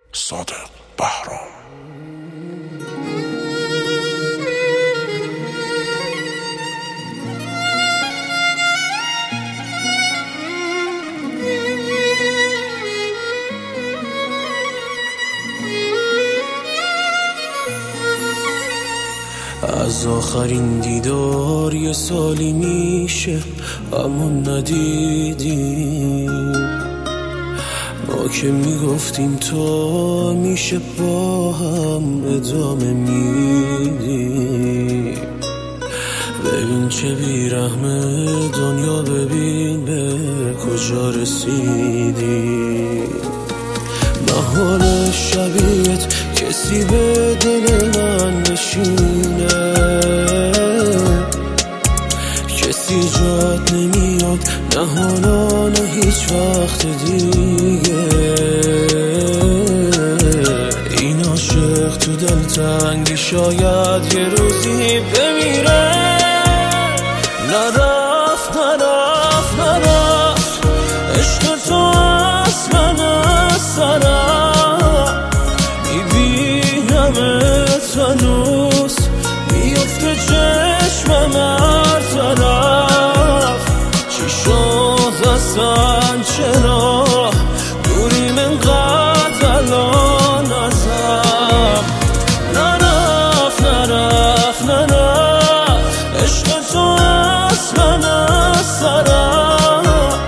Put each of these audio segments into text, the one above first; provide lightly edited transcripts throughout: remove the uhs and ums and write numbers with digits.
صادق بهرام. از آخرین دیدار یه سالی میشه اما ندیدیم، ما که میگفتیم تا میشه با هم ادامه میدیم. ببین چه بیرحمه دنیا، ببین به کجا رسیدیم. محال شبیهت کسی به دل من بشینه، کسی جات نمیاد، نه حالا نه هیچ وقت دیگه. این عاشق تو دل تنگی شاید یه روزی بمیره. نرفت نرفت نرفت عشق تو اصلا از سرم، میبینمت هنوز میفته چشمم هر طرف. چی شد اصلا چرا دوریم انقدر الان ازم؟ نرفت نرفت نرفت عشق تو اصلا از سرم،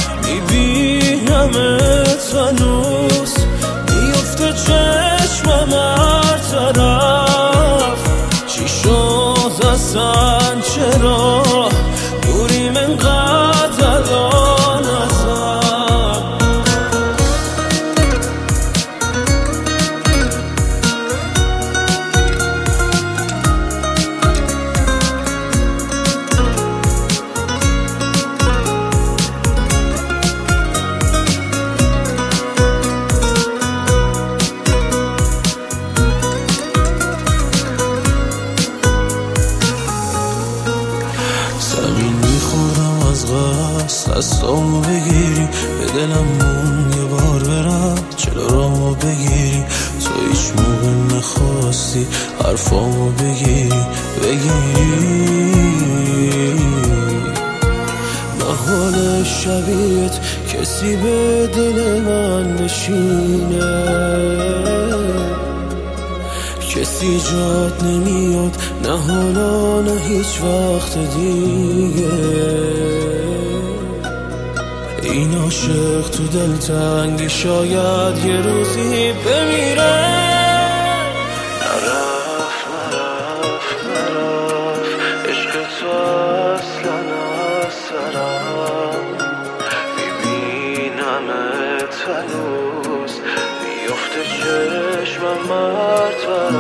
میبینمت هنوز میفته چشمم هر طرف. چی شد اصلا چرا دوریم انقدر الان ازم؟ زمین میخورم از قصد دستامو بگیری، به دلم مون یه بار برم چرا رامو بگیری. تو هیچ موقع نخواستی حرفامو بگیری. محال شبیهت کسی به دل من بشینه، کسی جات نمیاد، نه حالا نه هیچ وقت دیگه. این عاشق تو دل تنگی شاید یه روزی بمیره. نرفت نرفت نرفت عشق تو اصلا از سرم، میبینمت هنوز میفته چشمم هر طرف.